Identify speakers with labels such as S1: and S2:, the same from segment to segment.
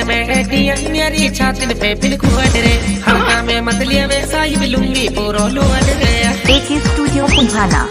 S1: जागन में एटीएम मेरी छातिन पे पिल खुद रे हल्का में मतलिया में साहिब लूंगी पूरो लोड रे
S2: एके स्टूडियो पुंभाना।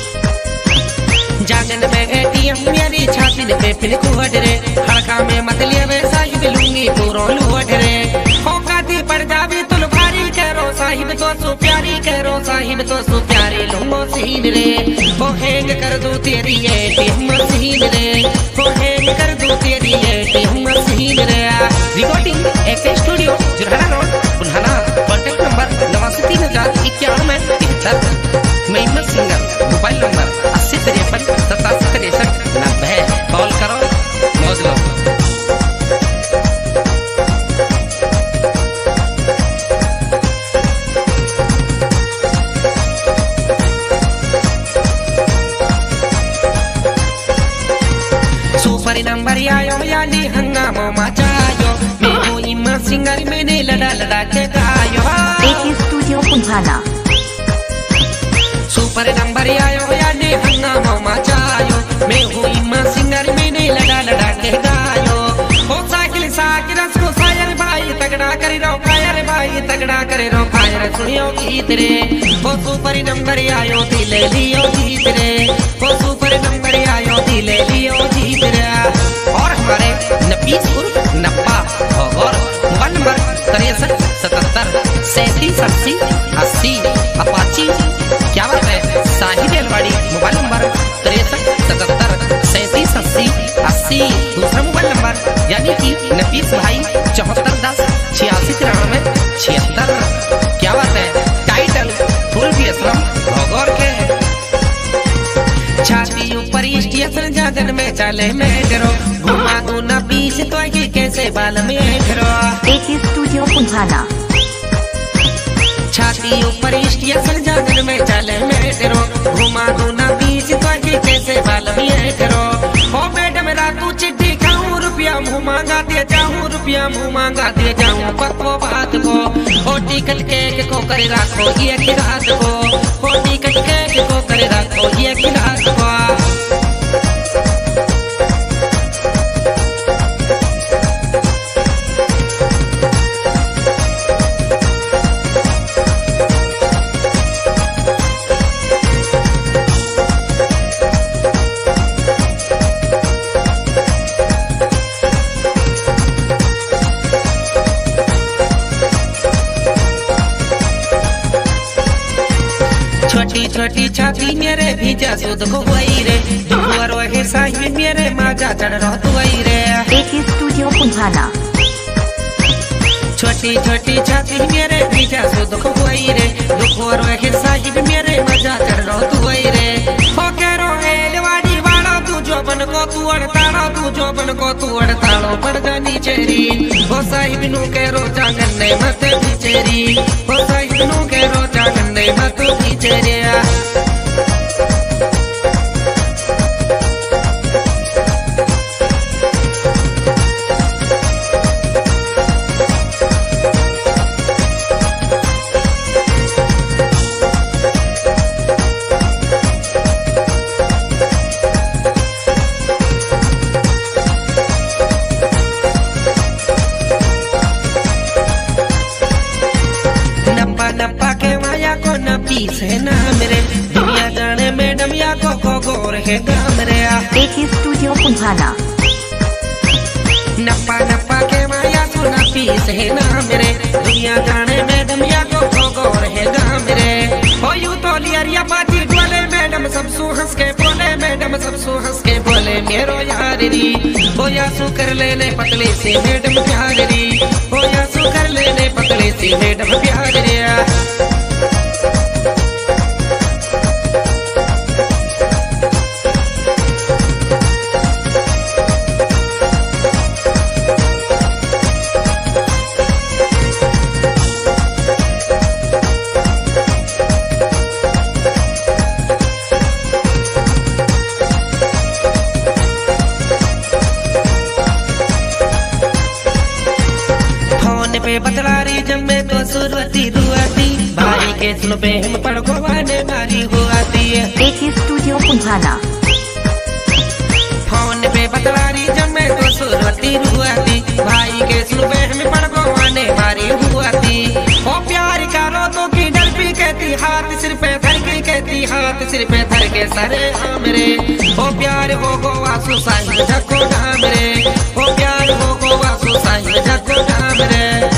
S1: जागन में एटीएम मेरी छातिन पे पिल खुद रे हल्का में मतलिया में साहिब लूंगी पूरो लोड रे होकाती पड़ जावी तुल भारी करो साहिब तो सु प्यारी करो साहिब तो सु प्यारी लूंगो सीन रे वो हैंग कर दो तेरी एटीएम मशीन रे वो हैंग कर दो तेरी एटीएम मशीन रे। Recording A K studio Jurhana road Punhana. Contact number 89309173 Mahima singer. Mobile number 8053876390। Call करो मौज लो। सुपर नंबर आयो यानी हंगामा मचायो मैं हूँ इमा सिंगर मैंने लड़ा लड़ा के गायो
S2: A K studio Punhana.
S1: Super number आयो यानी हंगामा मचायो मैं हूँ इमा सिंगर मैंने लड़ा लड़ा के गायो हो साकिल साकिरस को सायर भाई तगड़ा करे रो फायर भाई तगड़ा करे रो फायर सुनियो गीत रे वो सुपर नंबर आयो दी ले लियो गीत रे वो सुपर नंबर आयो दी ले लियो गीत रे। और हमारे नपीस उर्फ नप्पा और मोबाइल नंबर 63773780 अपाची क्या बात है साहिब एलवाड़ी। Mobile number 63773780। दूसरा मोबाइल नंबर यानी कि नपीस भाई 7410869376। क्या बात है टाइटल फुल भी असलम भगौर के छाती ऊपर स्टेशन जागन में चले मैं करो घुमा दो ना पीछ तो कि कैसे बाल में करो
S2: एके स्टूडियो पुंभाना।
S1: छाती ऊपर स्टेशन जागन में चले मैं करो घुमा दो ना पीछ तो कि कैसे बाल में करो हो मैडम रातू चिट्ठी खाऊं रुपया मुँह मांगा दे जाऊं रुपया मुँह मांगा दे जाऊं पक्को बात को हो टिकट केक को करे रखो ये की रात को हो टिकट केक को करे रखो ये की रात को। छोटी छोटी छाती मेरे भीजा सुध को वही रे दुआर वही साहिब मेरे माजा चढ़ रहो तू वही रे
S2: एके स्टूडियो पुंभाना।
S1: छोटी छोटी छाती मेरे भीजा सुध को वही रे दुआर वही साहिब मेरे माजा चढ़ रहो तू वही रे हो करो एलवाड़ी वाला तू जो बन को तू अड़ताड़ो तू जो बन को तू अड़ताड़ो पड़ जानी चेरी हो साहिब नु करो जागन ने मत बिचेरी हो साहिब नु करो जागन ने मत बिचेरी। नप्पा के माया को नपीस है ना मेरे दुनिया जाने मैडम या को गोर है गाम रे
S2: एके स्टूडियो पुंभाना।
S1: नप्पा के माया को नपीस है ना मेरे दुनिया जाने मैडम या को गोर है गाम रे हो यू तो लिया पाती बोले मैडम सब सु हंस के बोले मैडम सब सु हंस के बोले मेरो यार री हो या सु कर लेने पतले से मैडम प्यार री हो या सु कर लेने पतले से मैडम प्यार रे। पे बतलारी जम्मे तो सुरवती रुआती भाई के सुन पे हम पड़को वाने मारी हुआती है
S2: एके स्टूडियो पुंभाना।
S1: फोन पे बतलारी जम्मे तो सुरवती रुआती भाई के सरे हमरे ओ प्यार हो गो आसू साहिब झको ढामरे ओ प्यार हो गो आसू साहिब झको ढामरे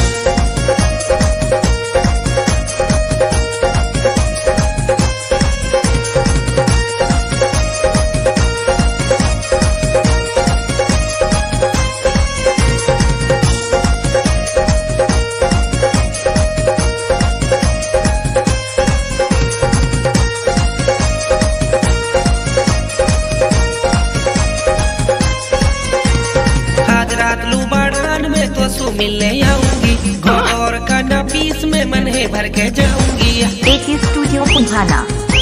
S1: मिलने आऊंगी और काना पीस में मन है भर के जाऊंगी
S2: AK स्टूडियो कुंभाना।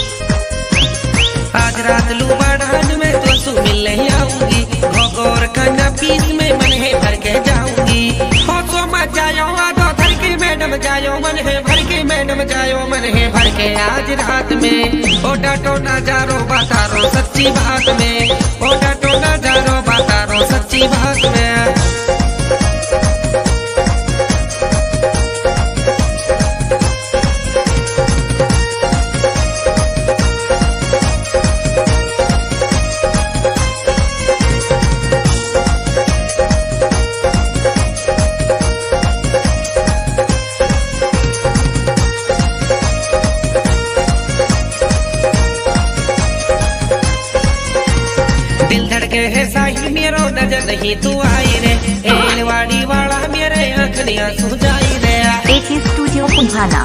S1: आज रात लुबाड़ान में तो सु मिलने आऊंगी और काना पीस में मन है भर के जाऊंगी हो तो मत जायो आदो धर के मैडम जायो मन है भर के मैडम जायो मन है भर के आज रात में ओ डाटो ना जारो बातारो सच्ची बात में ओ डाटो ना जारो बातारो सच्ची बात में दिल धड़के है साहिल मेरो नजर नहीं तू आई रे एलवाड़ी वाला मेरे आंखनियां सुझाई रे
S2: AK स्टूडियो कुंभाना।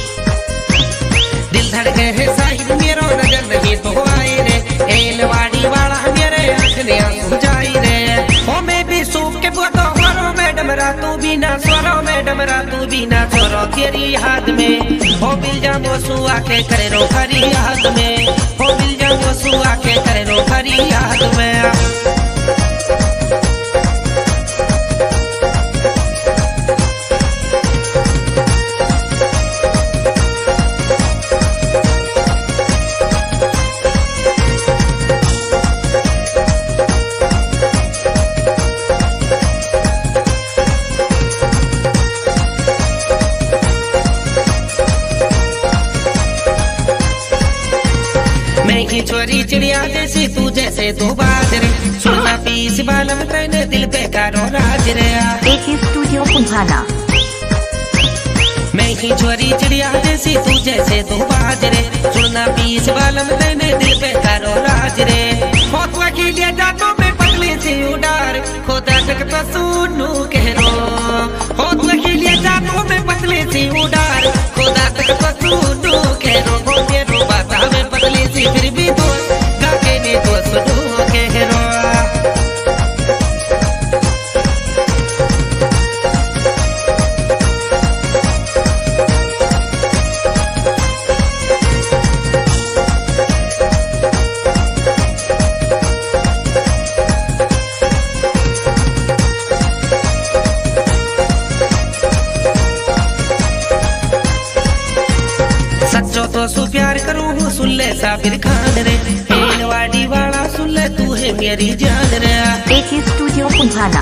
S1: दिल धड़के है साहिल मेरो नजर नहीं तू आई रे एलवाड़ी वाला मेरे आंखनियां सुझाई रे ओ मैं भी सूख के बोतो मरो मैडम रातू बिना स्वरो मैडम रातू बिना स्वरो तेरी याद में ओ मिल जा मोसू आके करे रो खरी याद में ओ मिल जा मोसू आके करे रो खरी याद में छोरी चिड़िया जैसी तू जैसे तू बाजरे सुनना पीस बालम तेने दिल पे करो राज रे
S2: AK स्टूडियो कुंभाना।
S1: मैं ही छोरी चिड़िया जैसी तू जैसे तू बाजरे सुनना पीस बालम तेने दिल पे करो राज रे बहुत वकीलिया जातो में पगली सी उडार खोदा तक तो सुनू कह रो बहुत वकीलिया जातो में पतली सी उडार खोदा तक तो सुनू कह रो तेरो बाता में पतली सी फिर भी तो गाके ने तो सुनू कह रो तो सु प्यार करूँ सुन ले साबिर खान रे हेलवाड़ी वाला सुन ले तू है मेरी जान रे
S2: AK स्टूडियो कुंभाना।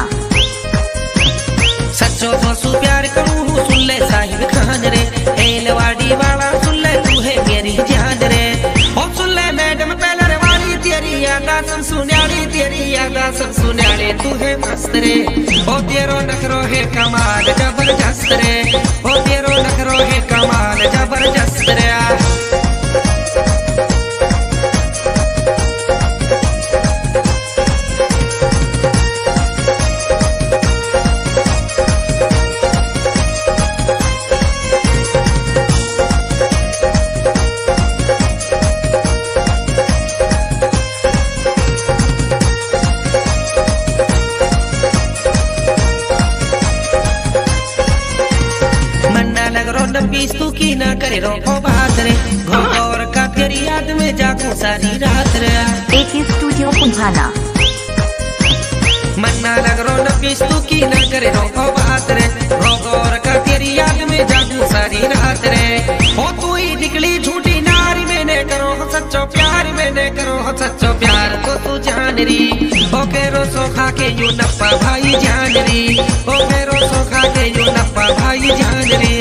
S1: सच्चो तो सु प्यार करूँ सुन ले साहिब खान रे हेलवाड़ी वाला सुन ले तू है मेरी जान रे ओ सुन ले मैडम पहले वाली तेरी यादा सब सुन्याली तेरी यादा सब सुन्याली तू है मस्त रे ओ तेरो नखरो है कमाल जबरदस्त रे ओ तेरो नखरो है कमाल जबरदस्त रे तू की ना करे रो बात रे घोर का तेरी याद में जागू सारी रात रे
S2: AK स्टूडियो कुंभाना।
S1: मन्ना लग रो न पीस तू की ना करे रो बात रे घोर का तेरी याद में जागू सारी रात रे हो तू ही निकली झूठी नारी मैंने करो सच्चो प्यार मैंने करो सच्चो प्यार तो तू जान री ओ केरो सोखा के यू नप्पा भाई जान री ओ केरो सोखा के यू नप्पा भाई जान री